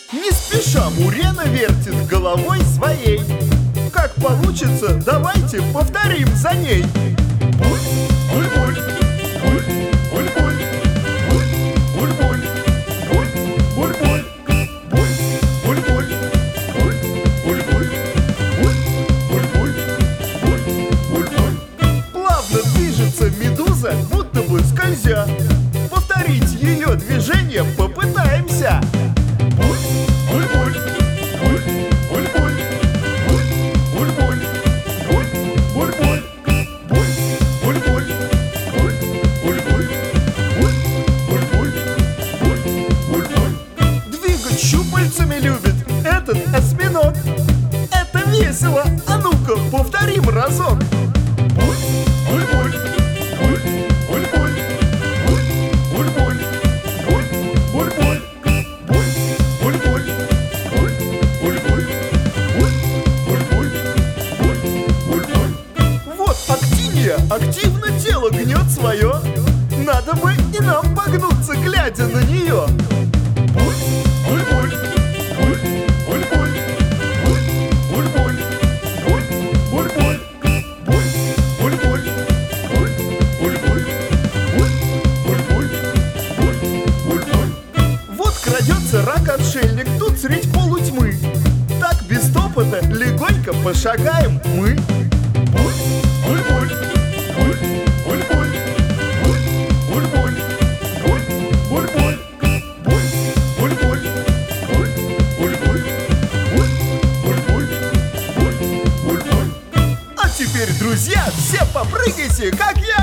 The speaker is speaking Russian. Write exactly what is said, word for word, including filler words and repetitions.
Не спеша Мурена вертит головой своей. Как получится, давайте повторим за ней. Плавно движется медуза, будто бы скользя. Повторить ее движение попытаемся. Двигать щупальцами любит этот осьминог. Это весело, а ну-ка повторим разок. Вот актиния активно тело гнет свое. Надо бы и нам погнуться, глядя на нее. Вот крадется рак-отшельник тут средь полутьмы. Так без топота легонько пошагаем мы. А теперь, друзья, все попрыгайте, как я!